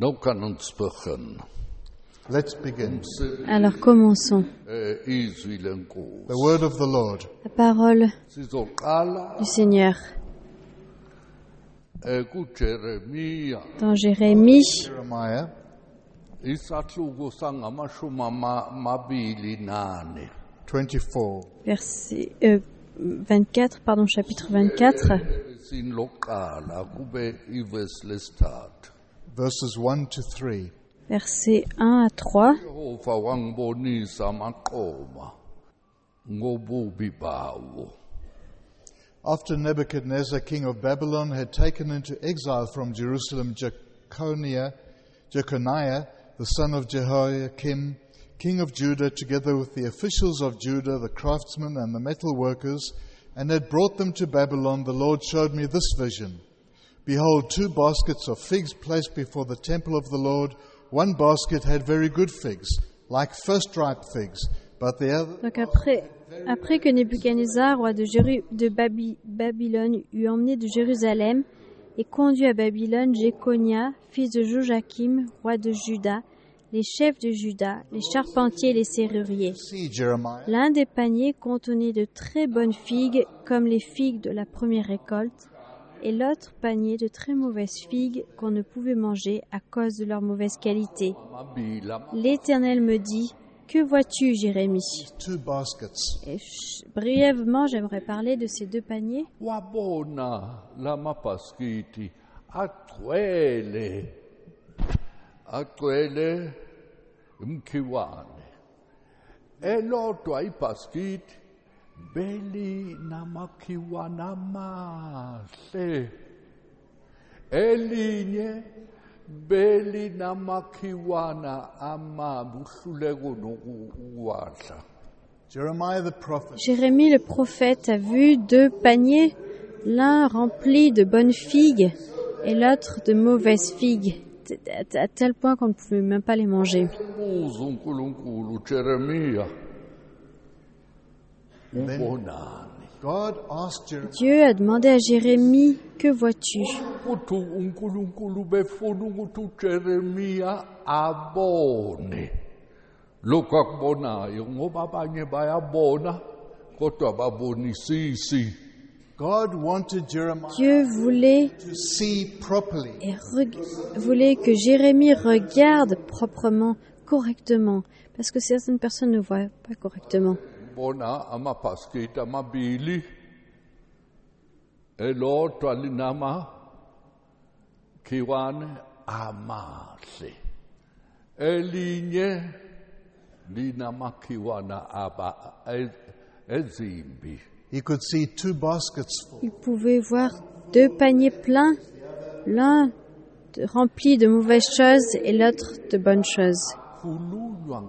Nou kan ons begin. Let's begin. Alors commençons. Izwi lenkosi. The word of the Lord. La parole Sizoqala du Seigneur kuJeremiya dans Jérémie, Jeremiah isahluko sangamashumi amabili nane. 24. verset 24, chapitre 24, Sinloqala kube ivesi lesithathu. Verses 1 to 3. versets 1 à 3. Yehova wangibonisa amaqoma ngobubi bawo. After Nebuchadnezzar, king of Babylon, had taken into exile from Jerusalem Jeconiah, the son of Jehoiakim, king of Judah, together with the officials of Judah, the craftsmen and the metal workers, and had brought them to Babylon, the Lord showed me this vision. Behold, 2 baskets of figs placed before the temple of the Lord. One basket had very good figs, like first-ripe figs, but the other... Donc après que Nebuchadnezzar, roi de Babylone, eut emmené de Jérusalem et conduit à Babylone Jéconia, fils de Joachim, roi de Juda, les chefs de Juda, les charpentiers et les serruriers. See, Jeremiah, L'un des paniers contenait de très bonnes figues, comme les figues de la première récolte, et l'autre panier de très mauvaises figues qu'on ne pouvait manger à cause de leur mauvaise qualité. L'Éternel me dit, « Que vois-tu, Jérémie ?» 2 baskets. Et brièvement, j'aimerais parler de ces 2 paniers. Wabona lama baskiti agcwele mkhiwane. Elodwa ibhaskiti beli namakhiwana amahle. Elinye beli namakhiwana amabi uhluleko nokuwadla. Jeremiah the prophet Jérémie le prophète a vu 2 paniers, l'un rempli de bonnes figues et l'autre de mauvaises figues, à tel point qu'on ne pouvait même pas les manger. Ubuza uNkulunkulu Jeremiya ubonani. God asked Jeremiah, Dieu a demandé à Jérémie, « Que vois-tu » Ukuthi uNkulunkulu befuna ukuthi uJeremiya abone lokhu akubonayo ngoba abanye bayabona kodwa babonisisi. God wanted Jeremiah Dieu voulait to see properly. voulait que Jérémie regarde proprement, correctement, parce que certaines personnes ne voient pas correctement. Bona amabhaskiti amabili elodwa linama khiwane amahle elinye linamakhiwana ezimbi. He could see 2 baskets full. Il pouvait voir 2 paniers pleins, l'un rempli de mauvaises choses et l'autre de bonnes choses. Khulunywa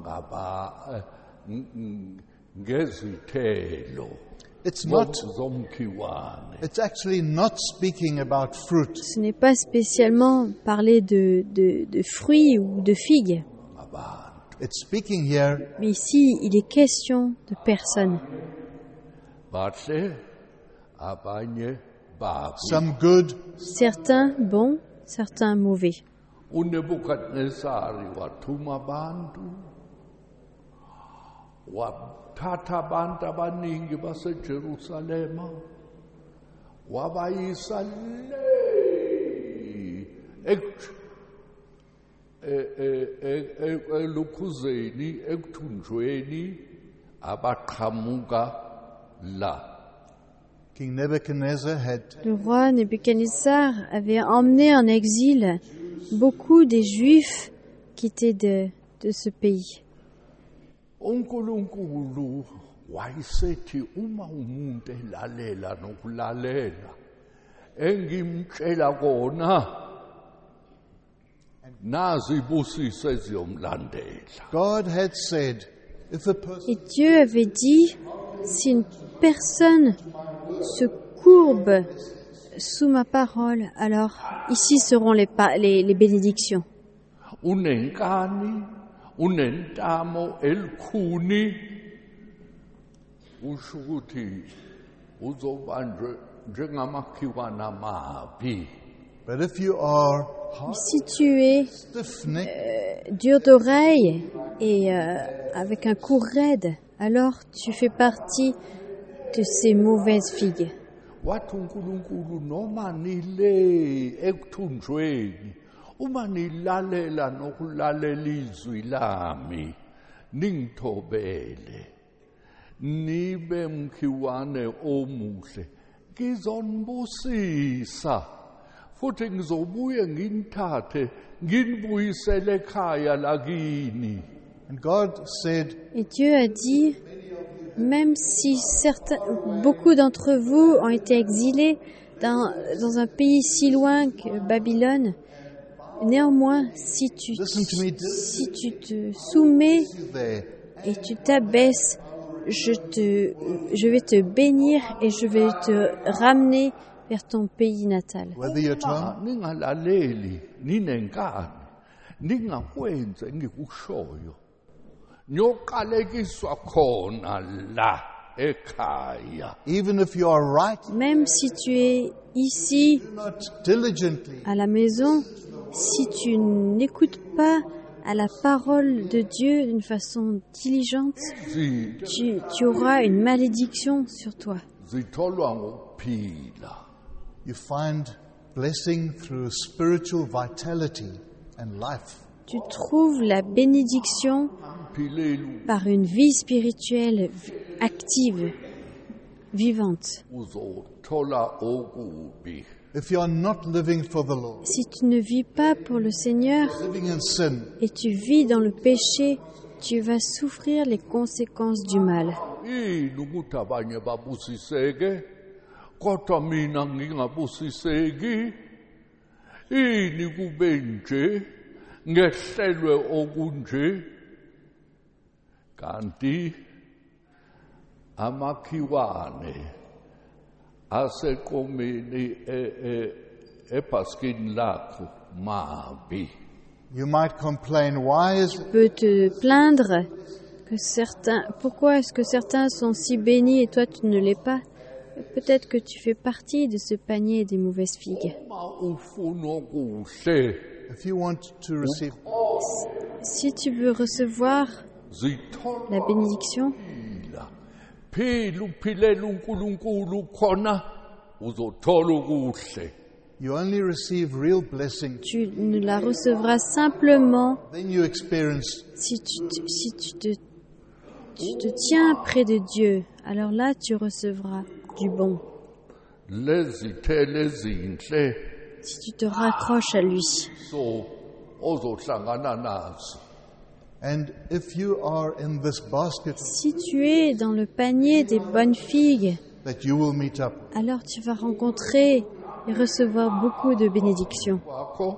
ngezithelo It's not. zomkhiwane. It's actually not speaking about fruit. Ce n'est pas spécialement parler de fruits ou de figues, It's speaking here mais ici il est question de personnes. Bahle abanye babi. some good, Certains bons, certains mauvais. uNebukadnezari wathuma abantu wathatha abantu abaningi baseJerusalema wabayisa elukhuzeni ekuthunjweni abaqhamuka la. King Nebuchadnezzar had Le roi Nebuchadnezzar avait emmené en exil beaucoup des Juifs qui étaient de ce pays. uNkulunkulu wayesethi uma umuntu elalela nokulalela engimtshela kona nazi ibusise eziyomlandela. God had said, if a person Et Dieu avait dit, si une personne se courbe sous ma parole, alors ici seront les bénédictions. Unenkani unentamo elikhuni usho ukuthi uzobanjwe njengamakhiwana amabi. But if you are Si tu es stiff-necked, dur d'oreille et avec un cou raide, alors tu fais partie de ces mauvaises figues. wathi uNkulunkulu noma nile ekuthunjweni uma nilalela nokulalela izwi lami ningithobele nibe mkhiwane omuhle ngizonibusisa futhi ngizobuye nginithathe nginibuyisele ekhaya lakini. and God said, Et Dieu a dit, même si beaucoup d'entre vous ont été exilés dans un pays si loin que Babylone, néanmoins, si tu te soumets there, et tu t'abaisses, je vais te bénir et je vais te ramener vers ton pays natal. whether you're at home, Ningalaleli ninenkani ningakwenze engikushoyo nyoqalekiswa khona la ekhaya. even if you are right, Même si tu es ici, do not diligently à la maison, si tu n'écoutes pas à la parole de Dieu d'une façon diligente, tu auras une malédiction sur toi. Zitholwa ngokuphila. you find blessing through spiritual vitality and life. Tu trouves la bénédiction Philelu par une vie spirituelle active, vivante. uzothola okubi. If you are not living for the Lord, Si tu ne vis pas pour le Seigneur living in sin, et tu vis dans le péché, tu vas souffrir les conséquences du mal. Yini ukuthi abanye babusiseke kodwa mina ngingabusiseki? Yini kube nje ngehlelwe okunje? Kanti amakhiwane aseqomeni ebhaskini lakho mabi. you might complain, why is Tu peux te plaindre pourquoi est-ce que certains sont si bénis et toi tu ne l'es pas? Peut-être que tu fais partie de ce panier des mauvaises figues. Uma ufuna okuhle if you want to receive Si tu veux recevoir zithola la bénédiction, phila uphilela uNkulunkulu khona uzothola okuhle. you only receive real blessing, tu ne la recevras simplement then you experience si tu te tiens près de Dieu. Alors là, tu recevras du bon. Lezithelo ezinhle Si tu te raccroches à lui. so ozohlangana nazo. and if you are in this basket Si tu es dans le panier des bonnes figues, that you will meet up, alors tu vas rencontrer et recevoir beaucoup de bénédictions. Wakho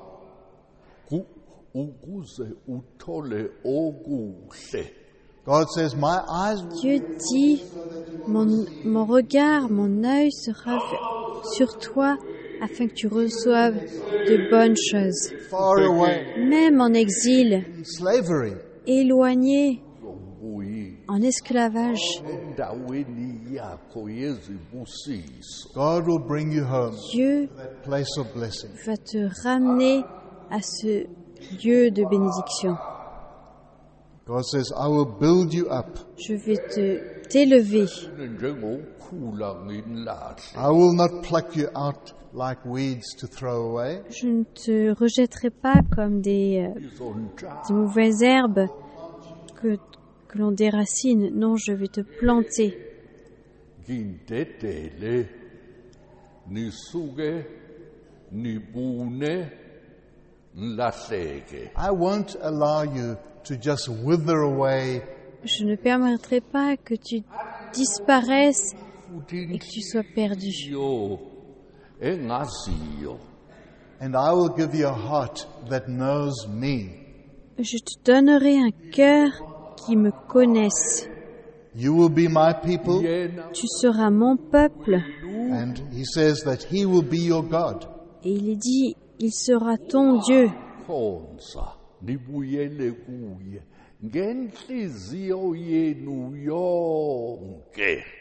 ukuze uthole okuhle. God says, my eyes Dieu dit, mon regard, mon œil sera sur toi afin que tu reçoives de bonnes choses. far away Même en exil, in slavery, éloigné, Ubuyi en esclavage, endaweni yakho yezibusiso. God will bring you home, Dieu that place of blessing. va te ramener à ce lieu de bénédiction. God says, I will build you up. Je vais t'élever. Njengokhula nginilahle. I will not pluck you out like weeds to throw away. Je ne te rejetterai pas comme des mauvaises herbes que l'on déracine. Non, je vais te planter. Ngindedele nisuke nibune ngilahleke. I won't allow you to just wither away Je ne permettrai pas que tu disparaisses et que tu sois perdu. Yo engaziyo and I will give you a heart that knows me. Je te donnerai un cœur qui me connaisse. You will be my people, yena Tu seras mon peuple. and he says that he will be your God. Et il est dit, il sera ton Dieu. khonza nibuyele kuye ngenhliziyo yenu yonke.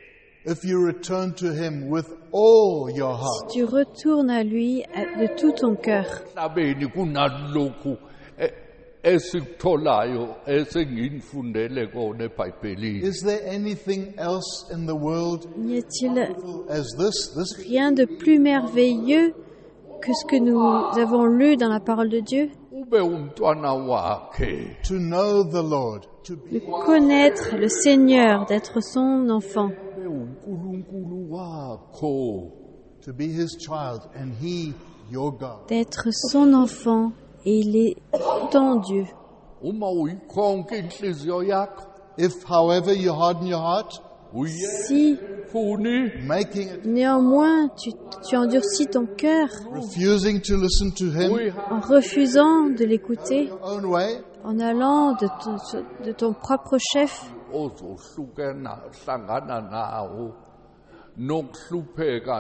if you return to Him with all your heart. Tu retournes à lui de tout ton cœur. Emhlabeni kunalokhu esikutholayo esengiyifundele kona eBhayibhelini. Is there anything else in the world N'y a-t-il as this? rien de plus merveilleux que ce que nous avons lu dans la parole de Dieu? Ube umntwana wakhe. To know the Lord, to be De connaître le Seigneur, d'être son enfant, Ube uNkulunkulu wakho. to be His child, and He your God. d'être son enfant, et il est ton Dieu. Uma uyikhonke inhliziyo yakho If, however, you harden your heart, Si uyefuni making it, néanmoins tu endurcis ton cœur refusing to listen to Him en refusant de l'écouter, your own way, en allant de ton propre chef, ozohlangana nawo nokuhlupheka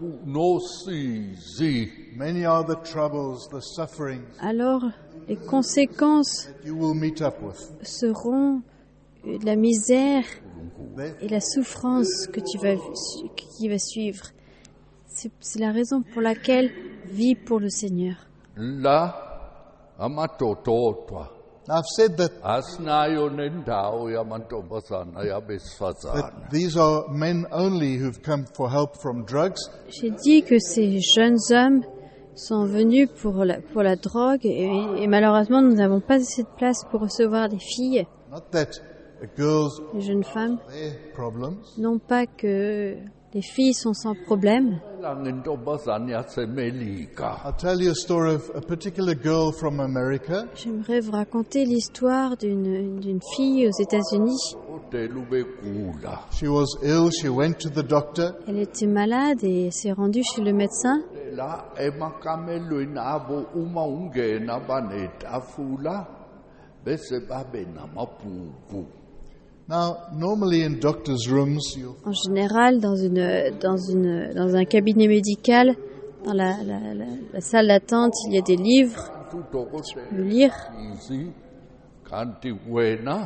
nosizi many are the troubles, the sufferings alors les conséquences that you will meet up with. seront la misère There- et la souffrance qui va suivre. C'est la raison pour laquelle vis pour le Seigneur. la amadododwa Now, I've said that asinayo nendawo yamantombazana yabesifazana that these are men only who've come for help from drugs. J'ai dit que ces jeunes hommes sont venus pour la drogue et malheureusement nous n'avons pas assez de place pour recevoir des filles, Not that girls des jeunes femmes. their problems, Non pas que les filles sont sans problème. la ngentombazana yasemelika I'll tell you a story of a particular girl from America. J'aimerais vous raconter l'histoire d'une fille aux États-Unis. odela ubegula She was ill. She went to the doctor. Elle était malade et s'est rendue chez le médecin. la emakamelweni abo uma ungena banetafula bese babe namabhuku Now, normally in doctors' rooms, En général, dans un cabinet médical, dans la salle d'attente, il y a des livres. udokotela Le lire. izi kanti wena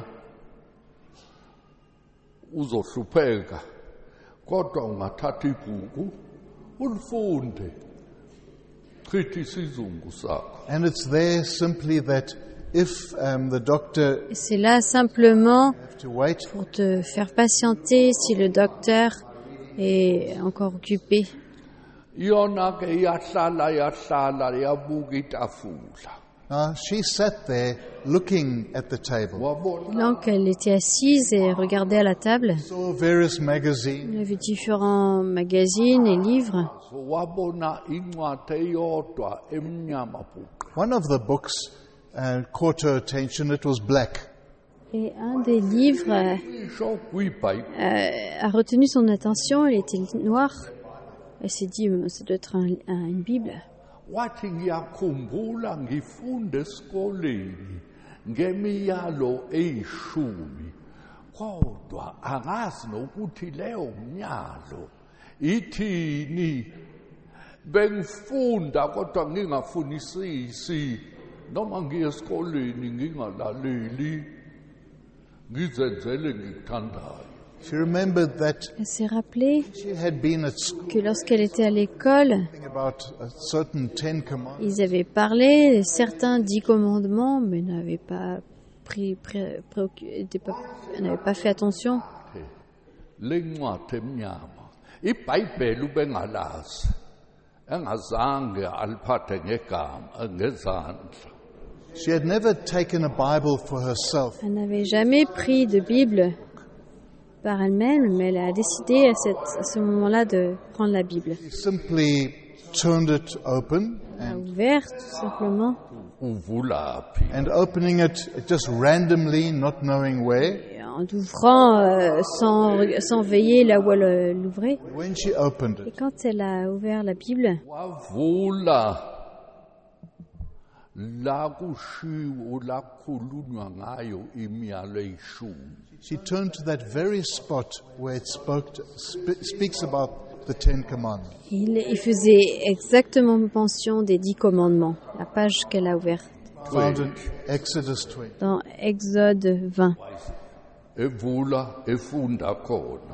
uzohlupheka kodwa ungathatha ibhuku ulifunde chitha isizungu sakho and it's there simply that if the doctor Et c'est là simplement have to wait, pour te faire patienter si le docteur est encore occupé. yona ke yahlala yabuka itafula now she sat there looking at the table, wabona Donc elle était assise et regardait à la table. saw various magazines, Elle avait différents magazines et livres. wabona incwadi eyodwa emnyama bhuqe one of the books caught her attention. It was black. Et un des livres isho kuyibhayibheli a retenu son attention. Elle était noire. Elle s'est dit, ça doit être une Bible. wathi ngiyakhumbula ngifunde esikoleni ngemiyalo eyishumi kodwa angazi nokuthi leyo myalo ithini bengifunda kodwa ngingafunisisi noma ngiye esikoleni ngingalaleli ngizenzele ngikuthandayo She remembered that Elle s'est rappelée she had been at school que lorsqu'elle était à l'école, about a certain 10 commands. ils avaient parlé de certains 10 commandements, mais n'avaient pas n'avaient pas fait attention. le ncwadi emnyama ibhayibheli ubengalazi engazange aliphathe ngezandla She had never taken a Bible for herself. Elle n'avait jamais pris de Bible par elle-même, mais elle a décidé à ce moment-là de prendre la Bible. She simply turned it open, Elle a ouvert tout simplement. uvulaphi and opening it just randomly, not knowing where. Et en l'ouvrant sans veiller là où elle l'ouvrait. When she opened Et it, quand elle a ouvert la Bible, wavula la kushiwo lakhulunywa ngayo imiyalo eyishumi she turned to that very spot where it speaks about the 10 Commandments. il faisait exactement mention des 10 commandements, la page qu'elle a ouverte, Found in Exodus 20. dans Exode 20. evula efunda khona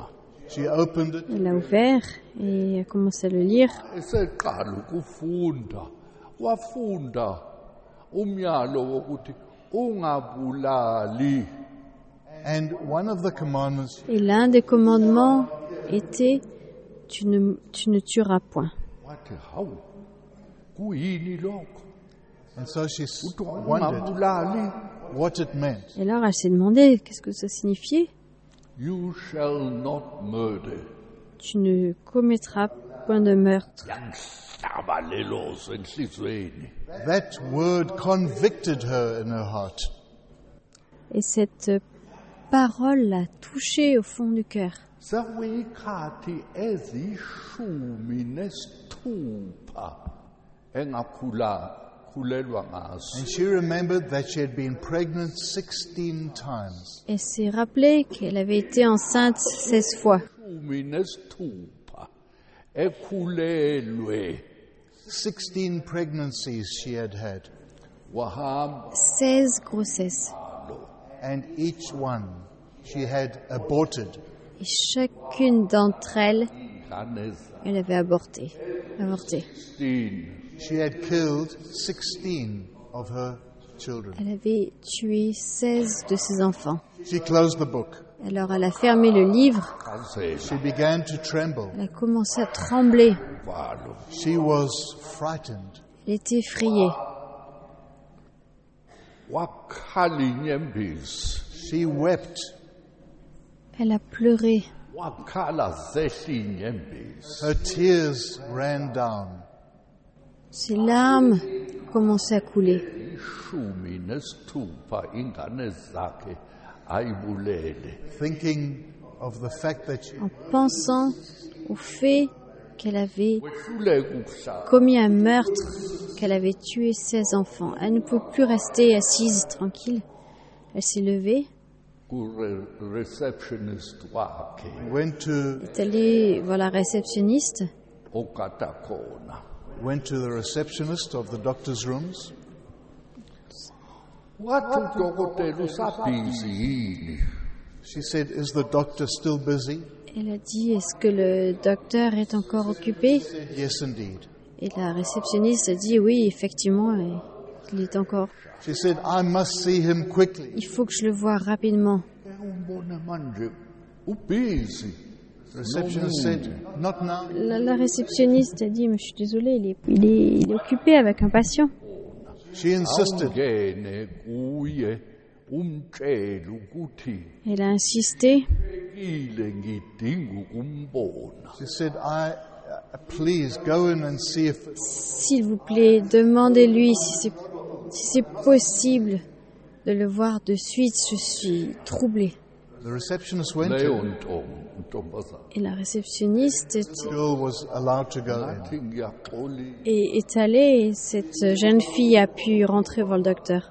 She opened it. Elle l'a ouvert et a commencé à le lire. eseqala ukufunda wafunda umyalo wokuthi ungabulali. And one of the commandments, Et l'un des commandements était tu ne tueras point. Wathi hawu kuyini lokho and so she uthi wondered ungabulali? what it meant. Et alors elle s'est demandé qu'est-ce que ça signifiait. You shall not murder. Tu ne commettras point de meurtre. Yangihlaba lelozo enhlizweni. That word convicted her in her heart. Et cette parole l'a touchée au fond du cœur. Sekuyikhathi ezishumi nesithupha engakhulelwa ngaso. And she remembered that she had been pregnant 16 times. Elle s'est rappelée qu'elle avait été enceinte 16 fois. Ishumi nesithupha ekhulelwe 16 pregnancies she had had. wahamba 16 grossesses. And each one she had aborted. Et chacune d'entre elles, ingane elle avait avorté. zine. She had killed 16 of her children. Elle avait tué 16 de ses enfants. She closed the book. Alors elle a fermé le livre. She began to tremble. Elle a commencé à trembler. Valo. She was frightened. Elle était effrayée. Wakhala inyembezi. She wept. Elle a pleuré. Wakhala zehla inyembezi. Her tears ran down. Ses larmes commençaient à couler. Ishumi nesithupha ingane zakhe ayibulele. Thinking of the fact that En pensant au fait qu'elle avait Wehluleka ukuhlala. commis un meurtre, qu'elle avait tué 16 enfants. Elle ne peut plus rester assise tranquille. Elle s'est levée, Receptionist wakhe went to est allée voir la réceptionniste. okata khona. the receptionist of the doctor's rooms. Wathi udokotela usabhizi yini? She said, "Is the doctor still busy?" Elle a dit, est-ce que le docteur est encore occupé? She said, "Yes, indeed." Et la réceptionniste a dit, oui, effectivement, il est encore. She said, "I must see him quickly." Il faut que je le voie rapidement. Umbone manje ubhizi. The receptionist said, "Not now." La réceptionniste a dit, mais je suis désolée, il est occupé avec un patient. She insisted. Awungene kuye umtshele ukuthi Elle a insisté. ile ngidinga ukumbona. She said, please go in and see if S'il vous plaît, demandez-lui si c'est possible de le voir de suite. Je suis troublée. the receptionist went Leyo in. ntombazana Et la réceptionniste The girl was allowed to go in. athi ngiyaxolisa. est allée et cette jeune fille a pu rentrer voir le docteur.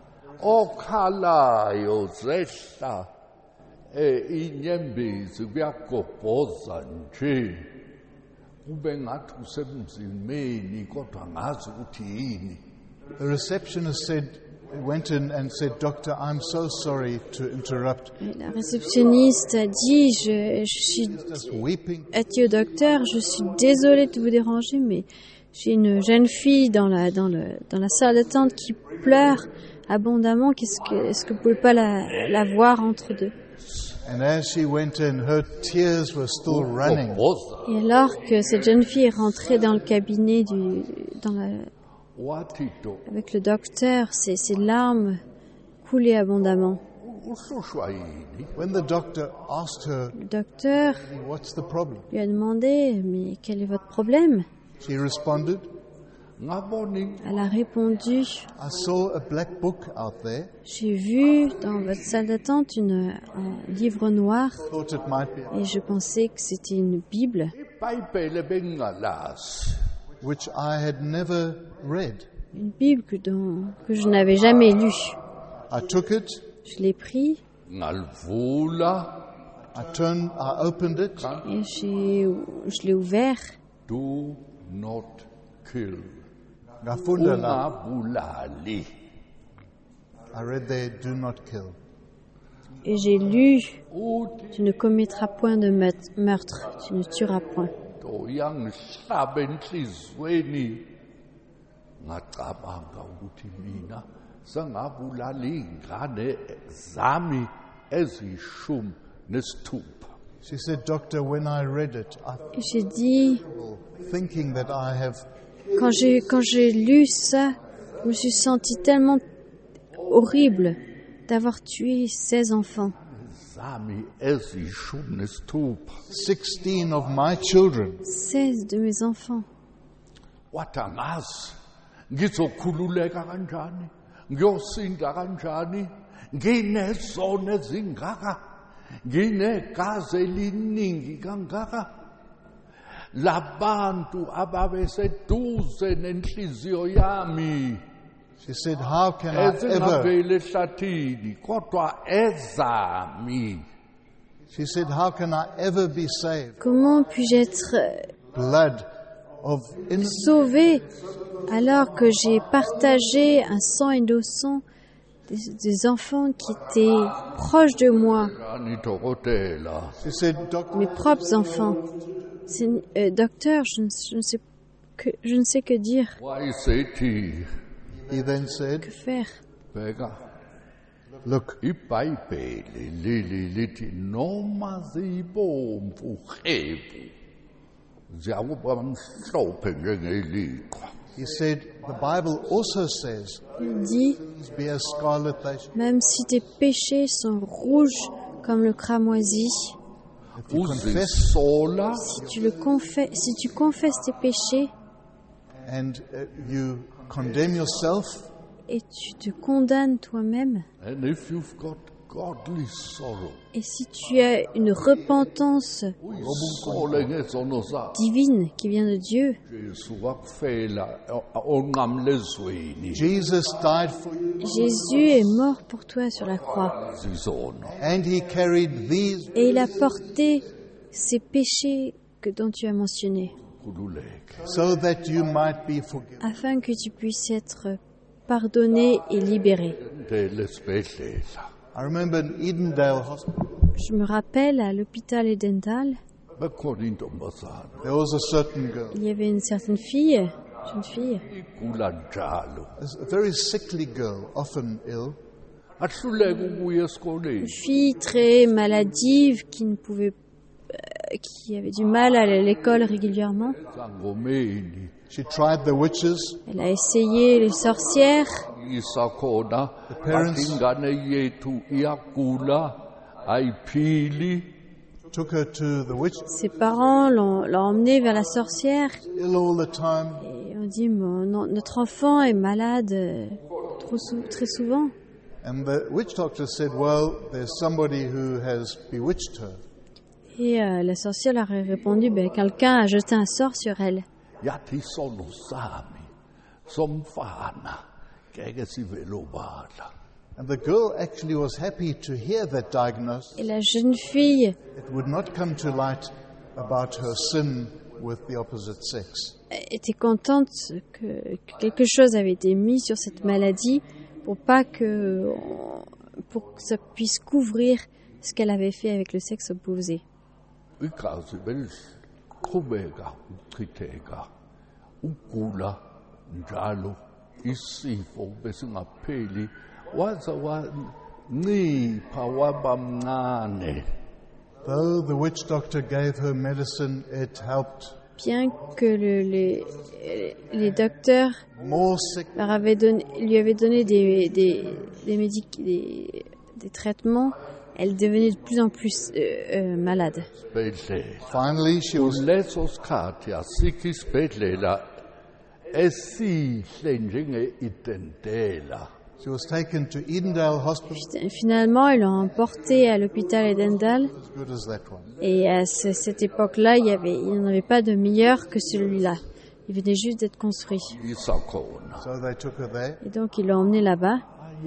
Okhalayo zehla inyembezi kuyagobhoza nje kube ngathi usemzimeni kodwa ngazi ukuthi yini. The receptionist went in and said, "Doctor, I'm so sorry to interrupt." Et la réceptionniste a dit, je suis Just weeping. Adieu docteur, je suis désolée de vous déranger, mais j'ai une jeune fille dans la salle d'attente qui pleure abondamment. Est-ce que vous pouvez pas la voir entre deux? And as she went in, her tears were still running. Gobhoza Et alors que cette jeune fille est rentrée dans le cabinet wathi do avec le docteur, ses larmes coulaient abondamment. uhlushwa yini? When the doctor asked her, Le docteur "What's the problem?" lui a demandé, mais quel est votre problème? She responded, Ngabona Elle a répondu, "I saw a black book out there. j'ai vu dans votre salle d'attente un livre noir Thought it might be, et je pensais que c'était une Bible, iBhayibheli bengingalazi. which I had never read." une Bible que je n'avais jamais lue. I took it, Je l'ai pris Ngalivula I opened it, et je l'ai ouvert. do not kill. ngafunda la. Ungabulali. I read there, "Do not kill." Et j'ai lu, uthi tu ne commettras point de meurtre, tu ne tueras point. uyangihlaba enhlizweni ngacabanga ukuthi mina sengabulala iy'ngane zami eziyishumi nesithupha. She said, Doctor, when I read it, I Et j'ai dit, thinking that I have quand j'ai lu ça, je me suis sentie tellement horrible d'avoir tué 16 enfants. Zami eziyishumi nesithupha. 16 of my children. 16 de mes enfants. Wathi angazi ngizokhululeka kanjani, ngiyosinda kanjani, nginezono ezingaka, nginegazi eliningi kangaka. Labantu ababeseduze nenhliziyo yami She said, how can I ever... ezingaveli ehlathini kodwa ezami. She said, how can I ever be saved? Comment puis-je être Blood of innocent... sauvée alors que j'ai partagé un sang innocent des enfants qui étaient proches de moi, Ani dokotela, She said, Doctor, mes propres enfants. Docteur, je ne sais que dire, wayesethi he then said, que faire. bheka look, iBhayibheli leli lithi noma zibomvu rhebu ziyakuba mhlophe njengeliqhwa. he said, the Bible also says, Il dit, be as scarlet they shall. même si tes péchés sont rouges comme le cramoisi, If you confess Uzisola si tu confesses tes péchés and you condemn yourself, et tu te condamnes toi-même, and if you've got godly sorrow et si tu as une repentance uyisole ngezono zakho, divine qui vient de Dieu, Jesu wakufela onqamlezweni Jesus died for you Jésus est mort pour toi sur la croix zizono. and he carried these et il a porté ces péchés dont tu as mentionné, Khululeke. so that you might be forgiven. afin que tu puisses être pardonné et libéré. Ndele esibhedlela I remember in Edendale Hospital, Je me rappelle à l'hôpital Edendal, bekhona intombazana there was a certain girl, il y avait une certaine fille, jeune fille, igula njalo, a very sickly girl, often ill. ahluleke ukuya une esikoleni. fille très maladive qui avait du mal à aller à l'école régulièrement. Sangomeni She tried the witches. Elle a essayé les sorcières. isakhona parents- bathi ingane yethu iyagula ayiphili. Took her to the witch, Ses parents l'ont emmenée vers la sorcière ill all the time. et ont dit notre enfant est malade très souvent. And the witch doctor said, well, there's somebody who has bewitched her. Et la sorcière leur a répondu, quelqu'un a jeté un sort sur elle. Yathi isono sami somfana ngeke sivele obala. And the girl actually was happy to hear that diagnosis. Et la jeune fille It would not come to light about her sin with the opposite sex. était contente que quelque chose avait été mis sur cette maladie pour que ça puisse couvrir ce qu'elle avait fait avec le sexe opposé. Igazi beliqhubeka ukuchitheka, ugula njalo, isifo besingapheli, waze wancipha waba mncane. Though the witch doctor gave her medicine, it helped. Bien que les docteurs More sick, lui avaient donné des traitements, elle devenait de plus en plus malade. Isibhedlela. finally she was Kuleso sikhathi asikho isibhedlela esihle njenge-Idendela. She was taken to Edendale Hospital, Finalement, ils l'ont emportée à l'hôpital Edendal. as good as that one. Et à cette époque-là, il n'y en avait pas de meilleur que celui-là. Il venait juste d'être construit. Isakhona. So they took her there. Et donc, ils l'ont emmené là-bas.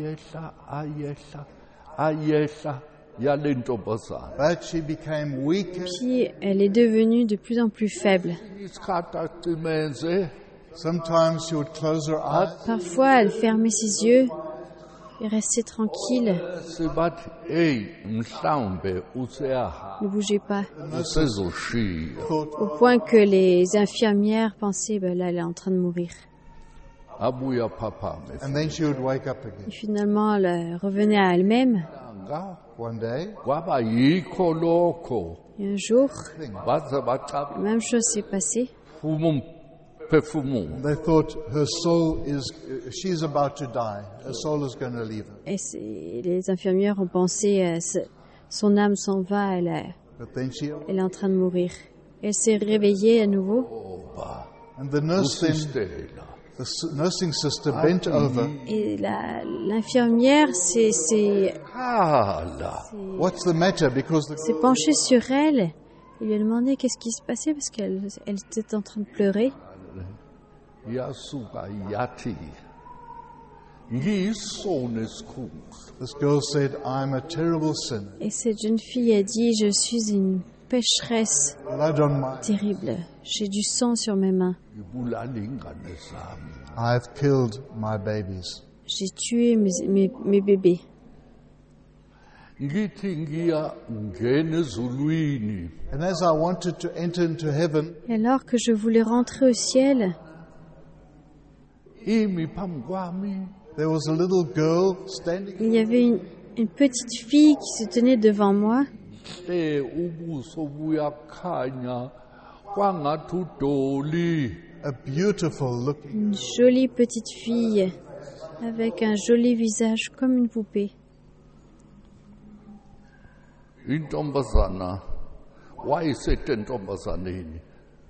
ayehla yale ntombazana. But she became weaker. Puis, elle est devenue de plus en plus faible. Isikhathi acimenze Sometimes she would close her eyes Parfois, elle fermait ses yeux et restez tranquille, Sibathi hey mhlawumbe ne bougez pas. usezoshiya. Au point que les infirmières pensaient, là, elle est en train de mourir. Abuya phaphame. And then she would wake up again. Et finalement, elle revenait à elle-même. One day, Kwaba yikho lokho Et un jour, baze bachapha la même chose s'est passée. umphefumulo. they thought she's about to die. Her soul is going to leave her. Et les infirmières ont pensé, son âme s'en va, But then elle est en train de mourir. Elle s'est réveillée à nouveau. and the nursing sister bent over. Et l'infirmière s'est Khala. What's the matter? Because s'est penchée sur elle. Il lui a demandé qu'est-ce qui se passait parce qu'elle était en train de pleurer. Yasuka yathi ngiyisono esikhulu. this girl said, I'm a terrible sinner. Et cette jeune fille a dit, je suis une pécheresse Blood on my... terrible. J'ai du sang sur mes mains. Ngibulala ingane zami. I've killed my babies. J'ai tué mes bébés. Ngithi ngiya ngena ezulwini And as I wanted to enter into heaven, Et alors que je voulais rentrer au ciel, imi phambi kwami there was a little girl standing. il y avait une petite fille qui se tenait devant moi. hle ubuso buyakhanya kwangathi udoli. A beautiful looking. Une jolie petite fille avec un joli visage comme une poupée. Intombazana wayesethe entombazaneni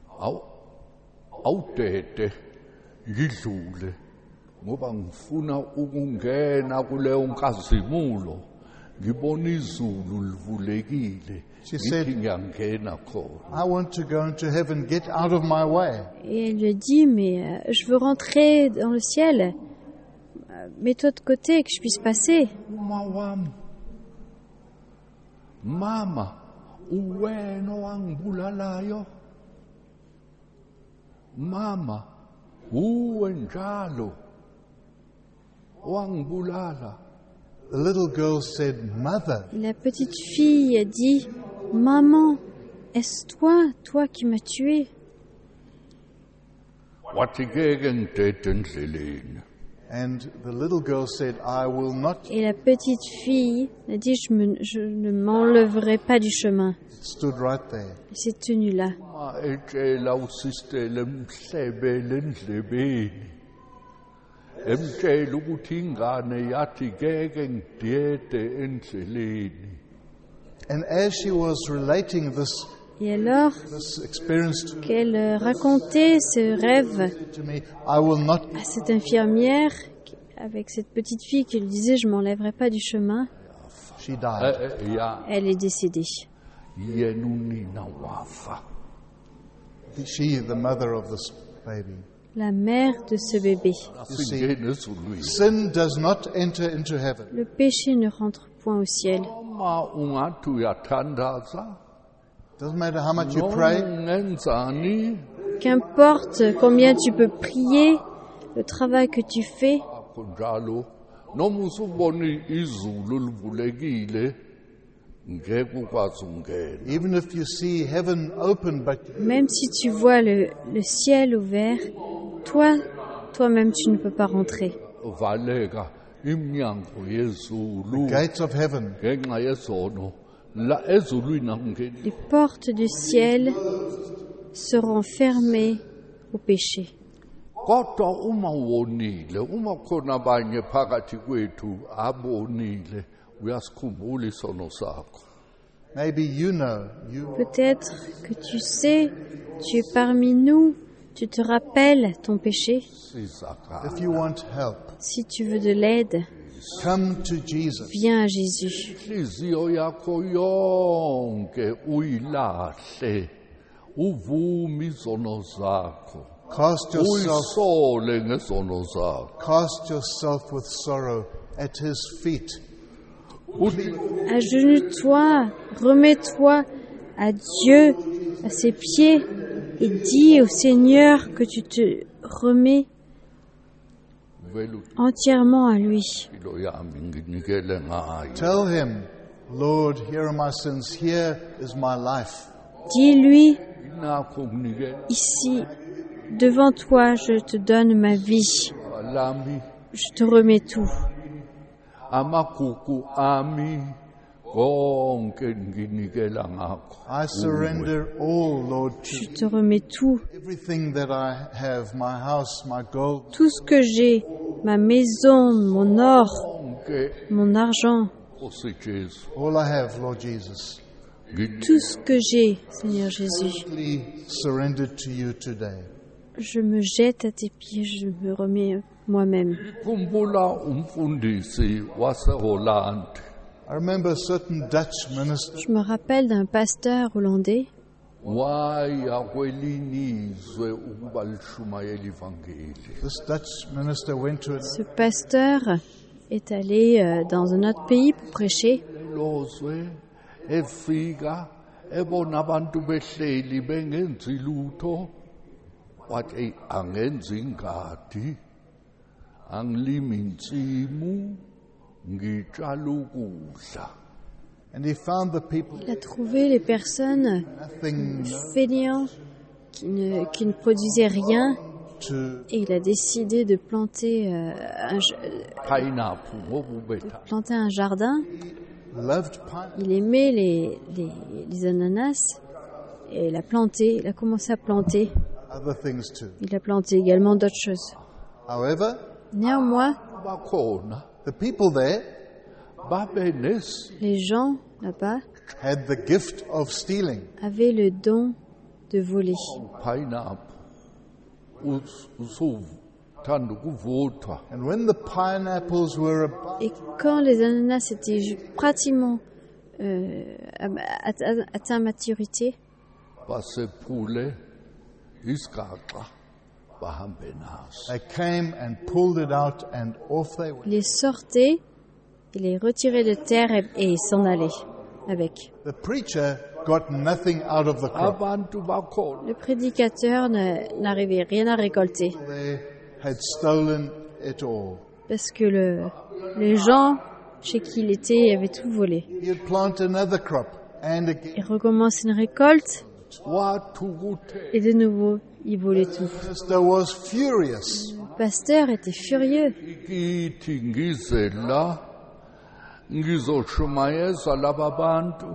awudede ngidlule ngoba ngifuna ukungena kuleyo nkazimulo ngibona izulu livulekile She said, ngithi ngiyangena khona. I want to go into heaven. Get out of my way. Et elle lui a dit, mais je veux rentrer dans le ciel. Mets-toi de côté que je puisse passer. Uma wami mama uwena wangibulalayo mama uwe njalo wangibulala. The little girl said, Mother, La petite fille a dit, maman, est-ce toi qui m'as tué? Wathi ngeke ngidede endleleni. and the little girl said, I will not. Et la petite fille a dit, je ne m'enlèverai pas du chemin. Stood right there. Elle s'est tenue là. Ma etshela usistele emhlebele endlebeni emtshela ukuthi ingane yathi ngeke ngidede endleleni. And as she was relating this Et alors experience qu'elle racontait ce rêve to me, I will not. à cette infirmière, avec cette petite fille qui lui disait, je m'enlèverai pas du chemin, She died. Ya elle est décédée. yena unina wafa. She, the mother of this baby. La mère de ce bébé. Asingene ezulwini. Sin does not enter into heaven. Le péché ne rentre point au ciel. Uma ungathi uyathandaza Doesn't matter how much you pray. ngenzani Qu'importe combien tu peux prier, le travail que tu fais, akho njalo noma usubona izulu livulekile ngeke ukwazi ungena. Even if you see heaven open, but même si tu vois le ciel ouvert, toi-même tu ne peux pas rentrer. Valeka iminyango yezulu gates of heaven ngenxa yezono la ezulwini akungeni. Les portes du ciel seront fermées au péché. Kodwa uma wonile, uma khona abanye phakathi kwethu abonile, uyasikhumbula isono sakho. maybe you know Peut-être que tu sais, tu es parmi nous, tu te rappelles ton péché. Sizakala. if you want help, Si tu veux de l'aide, come to Jesus. viens à Jésus. Inhliziyo yakho yonke uyilahle, uvume izono zakho, Cast uyisole ngezono zakho. yourself with sorrow at His feet. Agenouille-toi, remets-toi à Dieu, à ses pieds, et dis au Seigneur que tu te remets. entièrement à lui. impilo yami nginikele ngayo. Tell him, Lord, here are my sins. Here is my life. Dis-lui, Inakho nginikele ici, devant toi, je te donne ma vie. lami Je te remets tout. amagugu ami konke nginikela ngakho. I surrender all, Lord, Je to te remets tout. everything that I have, my house, my gold. Tout ce que j'ai, ma maison, mon or, Konke mon argent, Nkosi Jesu All I have, Lord Jesus, tout ce que j'ai, Seigneur Jésus. totally surrendered to you today. Je me jette à tes pieds, je me remets moi-même. ngikhumbula umfundisi waseHolland I remember a certain Dutch minister Je me rappelle d'un pasteur hollandais waya kwelinye izwe ukuba lishumayela ivangeli. This Dutch minister went to a Ce pasteur est allé dans un autre pays pour prêcher. Lelo zwe efika ebona abantu behleli bengenzi lutho, wathi angenzi ingadi, angilimi insimu, ngitshala ukudla. and he found the people Il a trouvé les personnes nothing fainéants qui ne produisaient rien to et il a décidé de planter, Pineapple ngokubetha planter un jardin. loved pineapple. Il aimait les ananas et il a commencé à planter. Other things too. Il a planté également d'autres choses. However, Néanmoins, bakhona the people there babenes les gens là-bas had the gift of stealing. avaient le don de voler. pineapple usuthanda ukuvuthwa And when the pineapples were about Et quand les ananas étaient pratiquement atteint maturité, basephule isigaxa bahambe naso. they came and pulled it out and off they went. il les sortait, il les retirait de terre et s'en allait avec. The preacher got nothing out of the crop. Abantu bakhona Le prédicateur n'arrivait rien à récolter They had stolen it all. parce que les gens chez qui il était avaient tout volé. He'd plant another crop and again. Il recommence une récolte wathukuthe et de nouveau il volait tout. The minister was furious. Le pasteur était furieux. ikithi ngize la ngizoshumayeza laba bantu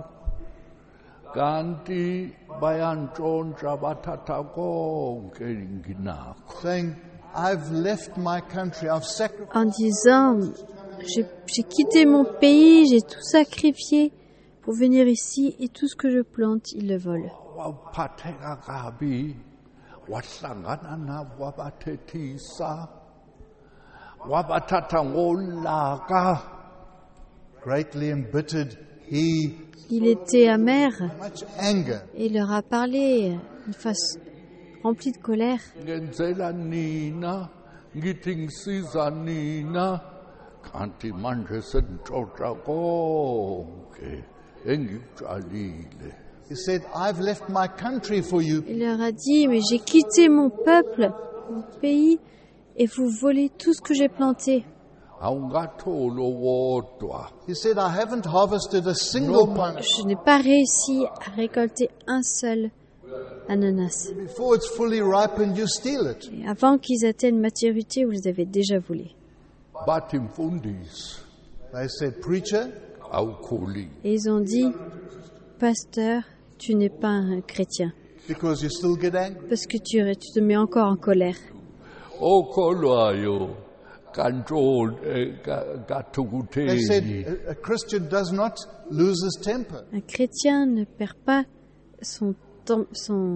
kanti bayantshontsha bathatha konke nginakho. Saying, I've left my country, I've sacrificed. En disant, j'ai quitté mon pays, j'ai tout sacrifié pour venir ici et tout ce que je plante, ils le volent. Waphatheka kabi, wahlangana nabo wabathethisa, wabathatha ngolaka. Greatly embittered, he Il était amer much anger. et il leur a parlé d'une face remplie de colère. Ngenzela nina, ngithi ngisiza nina, kanti manje sengitshontsha konke engikutshalile. He said, I've left my country for you. Il leur a dit, mais j'ai quitté mon peuple, mon pays, et vous volez tout ce que j'ai planté. Awungatholi owodwa. He said, I haven't harvested a single pineapple. Je n'ai pas réussi à récolter un seul ananas. Before it's fully ripened, you steal it. Et avant qu'ils atteignent maturité, vous les avez déjà volés. Bathi mfundisi They said, Preacher, awukhuli. Et ils ont dit, pasteur, tu n'es pas un chrétien, because you still get angry. parce que tu te mets encore en colère. Okholwayo They kathukutheli. said, a Christian does not lose his temper. Un chrétien ne perd pas son temps,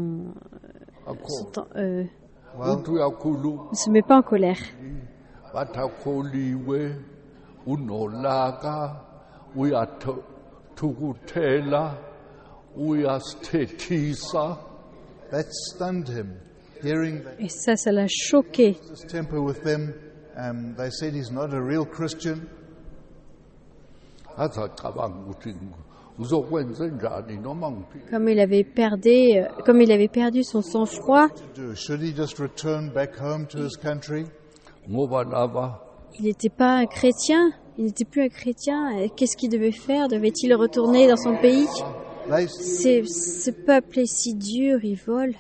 Uthi uyakhulu ne se met pas en colère. bathakholiwe unolaka uyathukuthela uyasithethisa. That stunned him. Hearing that Et ça l'a choqué. his temper with them, they said he's not a real Christian. Aze acabanga ukuthi uzokwenza njani noma ngiphi. Comme il avait perdu son sang-froid, Should he just return back home to his country? ngoba laba Il n'était pas un chrétien, il n'était plus un chrétien. Qu'est-ce qu'il devait faire? Devait-il retourner dans son pays? Ce peuple est si dur, il vole.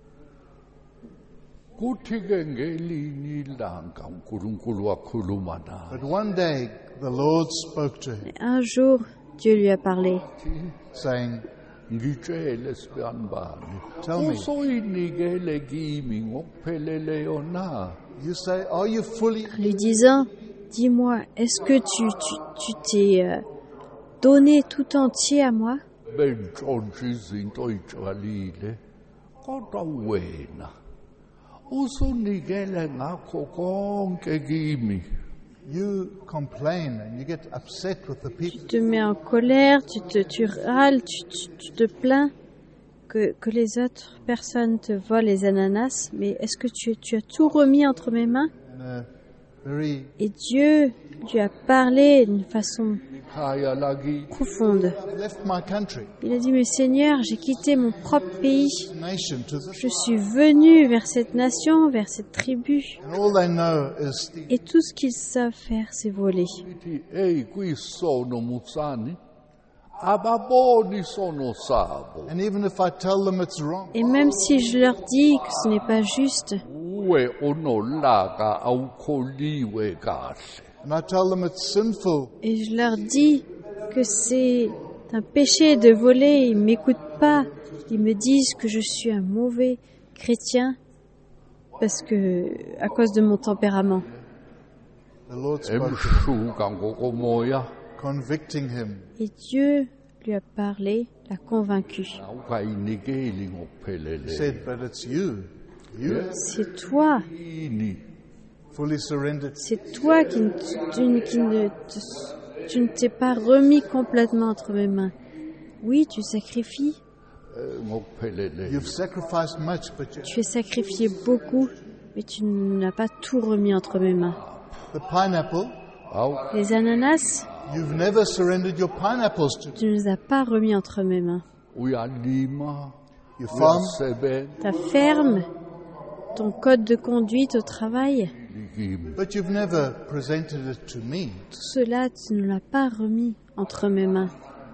kuthi-ke ngelinye ilanga uNkulunkulu wakhuluma naye But one day the Lord spoke to him, Et un jour, Dieu lui a parlé. saying, ngitshele sibani bani Tell me. usoyinikele kimi ngokupheleleyo na you say, are you fully Lui disant, dis-moi, est-ce que tu t'es donné tout entier à moi? bentshontsha izinto oyitshalile kodwa wena usunikele ngakho konke kimi you complain and you get upset with the Tu people. te mets en colère, tu râles, tu te plains que les autres personnes te volent les ananas, mais est-ce que tu as tout remis entre mes mains? In a very Et Dieu lui a parlé d'une façon ikhaya lakithi profonde. I left my country, Il a dit, mais Seigneur, j'ai quitté mon propre pays. nation to this, Je suis venu vers cette nation, vers cette tribu. and all they know is steal. Et tout ce qu'ils savent faire, c'est voler. ithi eyi kuyisono mutsani ababoni isono sabo And even if I tell them it's wrong, Et même si je leur dis que ce n'est pas juste, uwe unolaka awukholiwe kahle and I tell them it's sinful, et je leur dis que c'est un péché de voler, ils ne m'écoutent pas. Ils me disent que je suis un mauvais chrétien parce que, à cause de mon tempérament. the Lord spoke to him, emhluka ngokomoya convicting him. Et Dieu lui a parlé, l'a convaincu. awukayinikeli He ngokupheleleyo said, but it's you. You C'est toi, yini fully surrendered. c'est toi qui tu ne t'es pas remis complètement entre mes mains. Oui, tu sacrifies, ngokupheleleyo You've sacrificed much, but tu as sacrifié beaucoup, mais tu n'as pas tout remis entre mes mains. the pineapple, Les ananas, you've never surrendered your pineapples to. tu ne les as pas remis entre mes mains. uyalima You farm, uyasebenza Ta ferme, ton code de conduite au travail, kimi but you've never presented it to me. tout cela, tu ne l'as pas remis entre mes mains.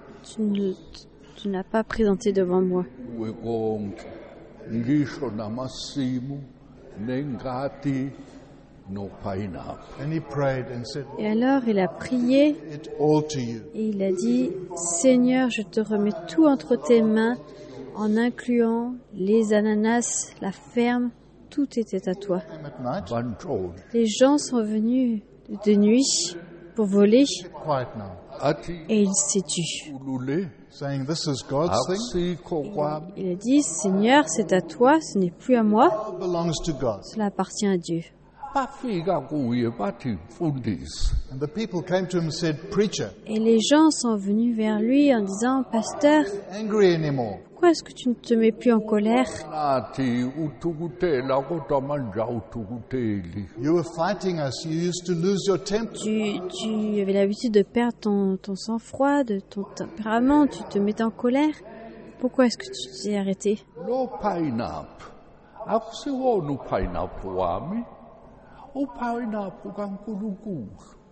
Tu ne l'as pas présenté devant moi. kuwe konke ngisho namasimu nengadi nophayinaphu And he prayed and said, Et alors, il a prié it all to you. et il a dit, Seigneur, je te remets tout entre tes mains, en incluant les ananas, la ferme, tout était à toi. Came at night, bantshoni Les gens sont venus de nuit pour voler quiet now, athi et il s'est tu. ulule saying, this is God's thing. akusikho kwami Il a dit, Seigneur, c'est à toi, ce n'est plus à moi, It belongs to God. cela appartient à Dieu. bafika kuye bathi mfundisi And the people came to him and said, preacher, Et les gens sont venus vers lui en disant, Pasteur, angry anymore. pourquoi est-ce que tu ne te mets plus en colère? nathi uthukutela kodwa manje awuthukuteli You were fighting us. You used to lose your temper. Tu avais l'habitude de perdre ton sang-froid, de ton tempérament, tu te mettais en colère. Pourquoi est-ce que tu t'es arrêté? lo phayinaphu akusiwona uphayinaphu wami uphayinaphu kaNkulunkulu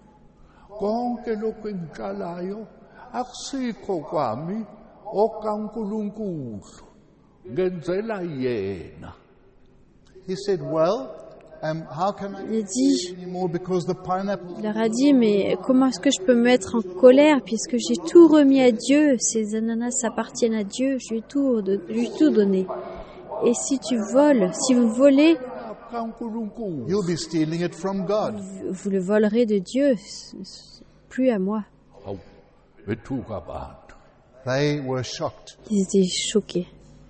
konke lokhu engitshalayo akusikho kwami okaNkulunkulu ngenzela yena He said, well, how can I Il a dit, anymore because the pineapple? il leur a dit, mais comment est-ce que je peux me mettre en colère puisque j'ai tout remis à Dieu, ces ananas appartiennent à Dieu, je lui ai tout donné. Et si tu voles, si vous volez, kaNkulunkulu You'll be stealing it from God. vous le volerez de Dieu, c'est plus à moi. awu bethuka abantu They were shocked. Ils étaient choqués.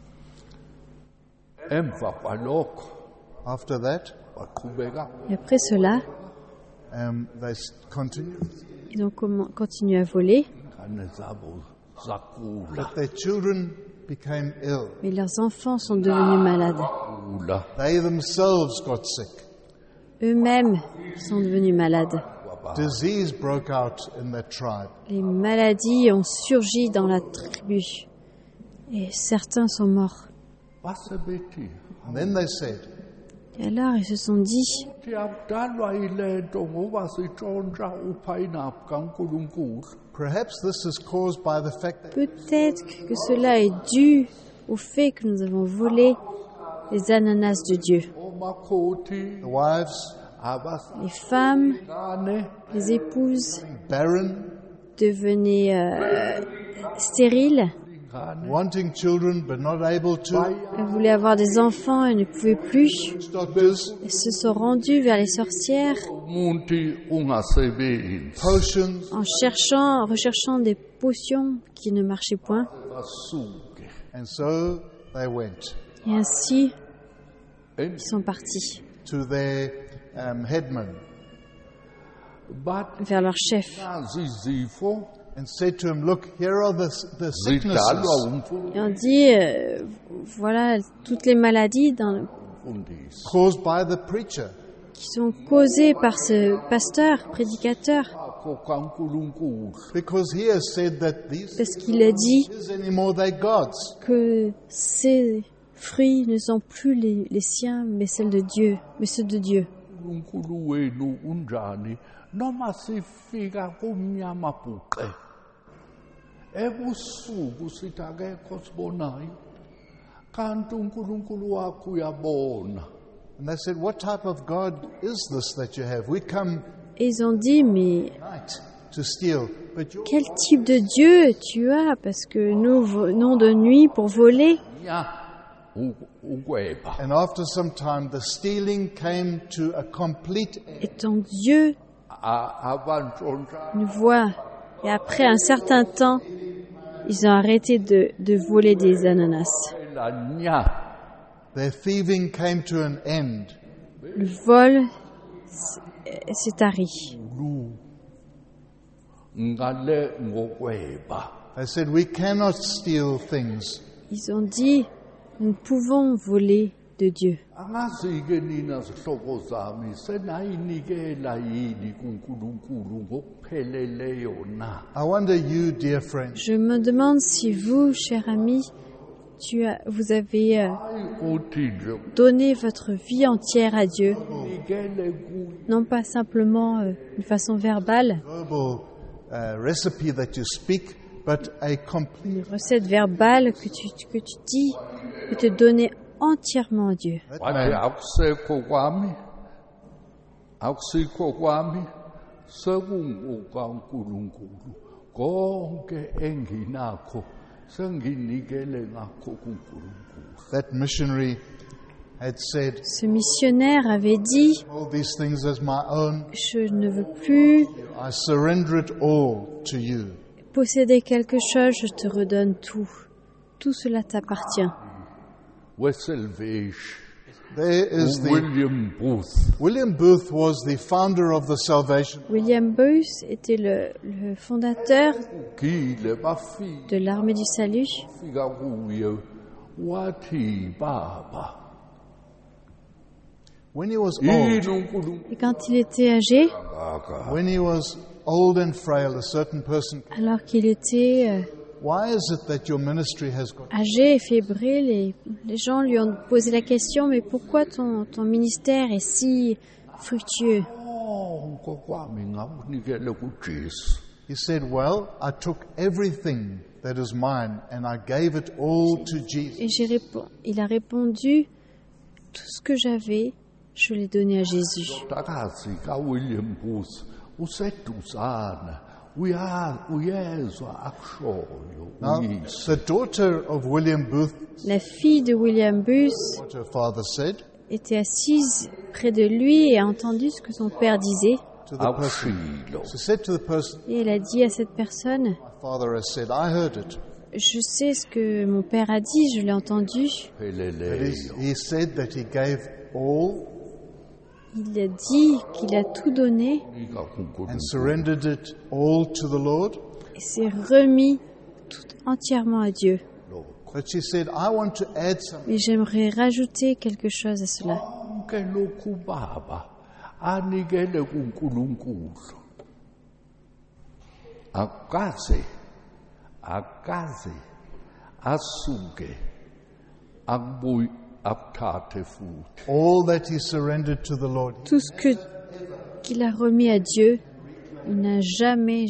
emva kwalokho After that, baqhubeka Et après cela, they continued. ils ont continué à voler, ingane zabo zakula But their children became ill. mais leurs enfants sont devenus malades. kula They themselves got sick. Eux-mêmes sont devenus malades. Disease broke out in that tribe. Les maladies ont surgi dans la tribu et certains sont morts. basebethi And then they said, Et alors ils se sont dit, Perhaps this is caused by the fact that peut-être que cela est dû au fait que nous avons volé les ananas de Dieu. the wives Les femmes, les épouses barren, devenaient stériles. wanting children but not able to, Elles voulaient avoir des enfants et ne pouvaient plus. doctors, Elles se sont rendues vers les sorcières potions, en recherchant des potions qui ne marchaient point. and so they went Et ainsi, ils sont partis to their headman vers leur chef. and said to him, "Look, here are the sicknesses Et on dit, voilà toutes les maladies caused by the preacher. qui sont causées par ce pasteur, prédicateur, Because he has said that these parce qu'il a dit is anymore they gods." que ces fruits ne sont plus les siens, mais ceux de Dieu. uNkulunkulu wenu unjani noma sifika kumnyama bhuqe ebusuku sithi akekho sibonayo kanti uNkulunkulu wakho uyabona. And they said, "What type of God is this that you have? We come Et ils ont dit, mais night to steal, but you quel type de Dieu tu as? Parce que nous venons de nuit pour voler. Ya ukweba And after some time, the stealing came to a complete end. Et ton Dieu abantshontsha nous voit. Et après un certain temps, ils ont arrêté de voler des ananas. la nya Their thieving came to an end. Le vol s'est tari. ngale ngokweba. They said, "We cannot steal things." Ils ont dit, nous pouvons voler de Dieu. Angazi-ke nina zihlobo zami senayinikela yini kuNkulunkulu ngokupheleleyo na? I wonder, you, dear friends, Je me demande si vous, cher ami, vous avez Uthi nje donné votre vie entière à Dieu, unikele kuye non pas simplement d'une façon verbale, verbal recipe that you speak, but a complete. une recette verbale que tu dis, de te donner entièrement à Dieu. That wathi man, akusikho kwami sekungokaNkulunkulu konke enginakho senginikele ngakho kuNkulunkulu. that missionary had said, Ce missionnaire avait dit, "All these things as my own. je ne veux plus I surrender it all to you." posséder quelque chose, je te redonne tout. Tout cela t'appartient. Weselvish There is the William Booth William Booth was the founder of the Salvation. William Booth était le fondateur gile bafika de l'armée du salut. kuye wathi baba When he was yini old, uNkulunkulu Et quand il était âgé, when he was old and frail, a certain person, alors qu'il était "Why is it that your ministry has got?" âgé et fébrile, les gens lui ont posé la question, mais pourquoi ton ministère est si fructueux? ngokwami ngakunikele kuJesu. He said, "Well, I took everything that is mine and I gave it all to Jesus." Et il a répondu, tout ce que j'avais, je l'ai donné à Jésus. Ndakazi kaWilliam Booth useduzana uyezwa akushoyo Now, uyise. the daughter of William Booth, La fille de William Booth what her father said était assise près de lui et a entendu ce que son père disait. to the person. Akushilo She said to the person, Et elle a dit à cette personne, "My father has said, I heard it." je sais ce que mon père a dit, je l'ai entendu. That pheleleyo is, he said that he gave all Il a dit qu'il a tout donné nika kuNkulunkulu. and surrendered it all to the Lord. et s'est remis tout entièrement à Dieu. But she said, "I want to add something." Mais j'aimerais rajouter quelque chose à cela. konke lokhu baba anikele kuNkulunkulu akaze asuke aptate futhi. All that he surrendered to the Lord. Tout ce qu'il a remis à Dieu, il n'est jamais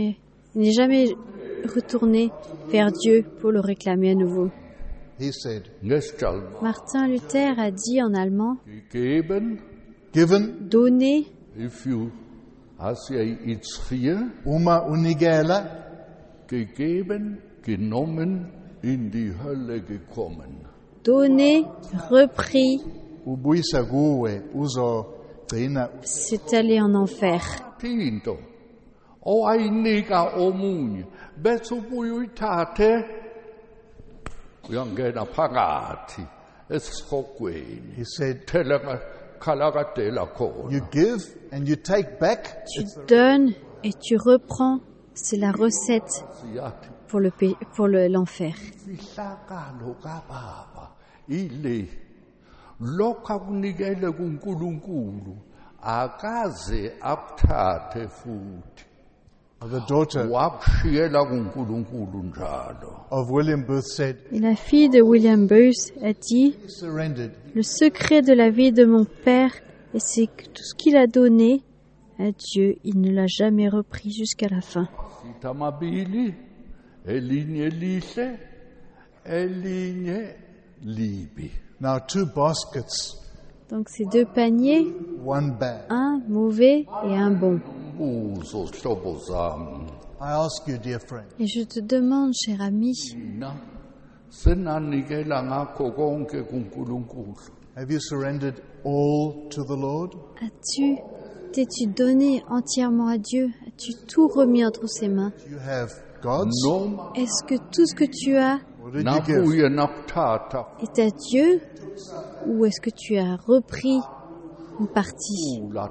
retourné vers Dieu pour le réclamer à nouveau. He said, Ngestalma Martin Luther a dit en allemand, gegeben, given, donner, if you as jy iets gee, uma unigela, gegeben, genommen, in die Hölle gekommen. donner, repris, ubuyisa kuwe uzogcina. c'est aller en enfer. Into owayinika omunye bese ubuye uyithathe uyangena phakathi esihogweni He said, khalakadela khona. you give and you take back. Tu donnes et tu reprends, c'est la recette Siyathi pour l'enfer. ihlakalo kababa ile lokho akunikele kuNkulunkulu akaze akuthathe futhi The daughter wakushiyela kuNkulunkulu njalo. of William Booth said, Et la fille de William Booth a dit, he surrendered. le secret de la vie de mon père, et c'est que tout ce qu'il a donné à Dieu, il ne l'a jamais repris jusqu'à la fin. Sitamabili elinye lihle elinye libi. Now 2 baskets, Donc ces 2 paniers, 1 bag. un mauvais et un bon. Buzo hlobo zami I ask you, dear friend, Et je te demande, cher ami, mina senanikela ngakho konke kuNkulunkulu. have you surrendered all to the Lord? t'es-tu donné entièrement à Dieu? As-tu tout remis entre ses mains? You have God's? Noma Est-ce que tout ce que tu as Or did you give? nabuye nakuthatha est à Dieu? Ou est-ce que tu as repris une partie? ula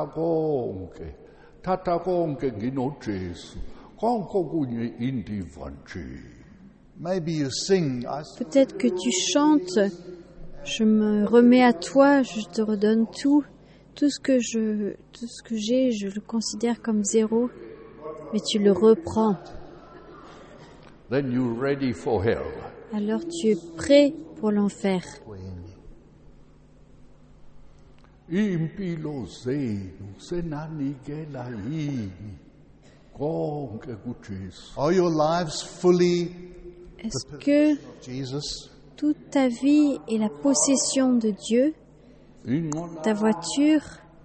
thatha konke nginoJesu konke okunye indiva nje. Maybe you sing. Peut-être que tu chantes, je me remets à toi, je te redonne tout. Tout ce que j'ai, je le considère comme zéro, mais tu le reprends. Then you're ready for hell. Alors tu es prêt pour l'enfer. Impilo zenu senanikela yini konke kuJesu. Are your lives fully Est-ce que Jesus? toute ta vie est la possession de Dieu? Inqola Ta voiture,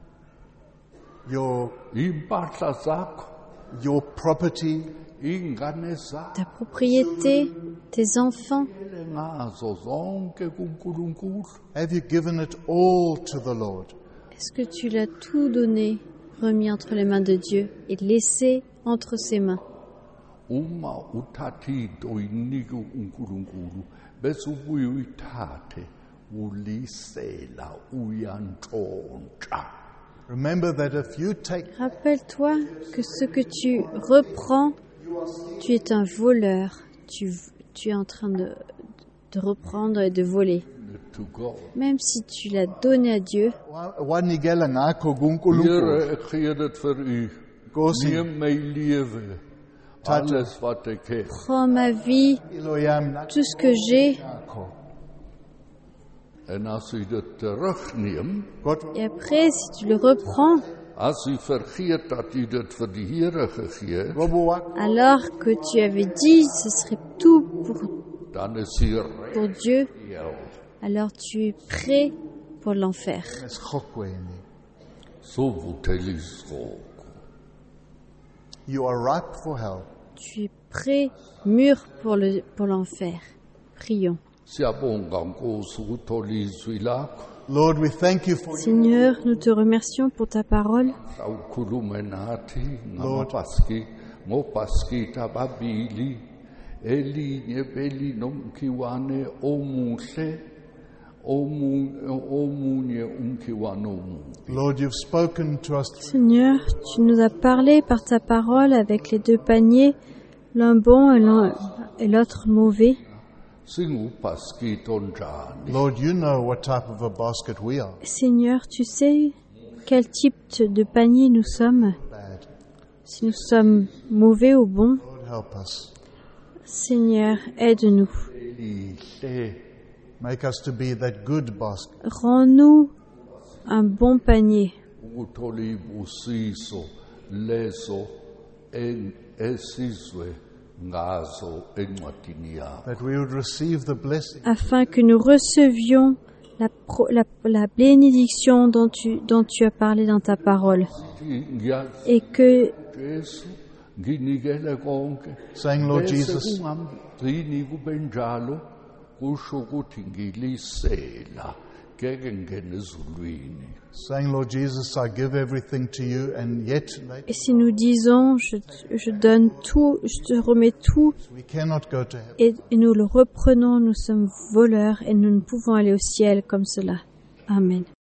Your impahla zakho, property, ingane zakho ta propriété, tes enfants, ngazo zonke kuNkulunkulu. have you given it all to the Lord? est-ce que tu l'as tout donné, remis entre les mains de Dieu et laissé entre ses mains? Uma uthatha into uyinike uNkulunkulu bese ubuye uyithathe ulisela uyantshontsha. Remember that if you take Rappelle-toi que ce que tu reprends, tu es un voleur. Tu es en train de reprendre et de voler. To God. Même si tu l'as donné à Dieu, wanigela ngakho kuNkulunkulu. Here ek gee dit vir u. Nkosi, Neem my lewe. Alles wat ek het. prends ma vie, impilo yami tout ce que j'ai, nakho. En as u dit terugneem, God, et après, si tu le reprends, as u vergeet dat u dit vir die Here gegee het, Robo wak, alors que tu avais dit ce serait tout dan is u pour Dieu, reël. alors tu es prêt pour l'enfer. is gokweni. So vutelisgo. You are ripe for hell. Tu es prêt, mûr pour l'enfer. Prions. Siyabonga Nkosi ukutholizwi lakho. Lord, we thank you for Seigneur, nous te remercions pour ta parole. Awukhulume nathi ngobhaskiti ababili elinye belinomkhiwane omuhle omunye umkhiwane omubi. Lord, you've spoken to us. Seigneur, tu nous as parlé par ta parole avec les 2 paniers, l'un bon et l'autre mauvais. Singubhaskiti onjani. Lord, you know what type of a basket we are. Seigneur, tu sais quel type de panier nous sommes, Bad. si nous sommes mauvais ou bons. Lord, help us. Seigneur, aide-nous. Lihle Make us to be that good basket. Rends-nous un bon panier ukuthola ubusiso lezo esizwe ngazo encwadini yakho. That we would receive the blessing afin que nous recevions la bénédiction dont tu as parlé dans ta parole et que Jesu nginikele konke saying, Lord Jesus, kungangigcini kube njalo kusho ukuthi ngilisela ngeke ngene ezulwini. saying, Lord Jesus, I give everything to you, and yet et si nous disons je donne tout, je te remets tout we cannot go to heaven. et nous le reprenons, nous sommes voleurs et nous ne pouvons aller au ciel comme cela. Amen.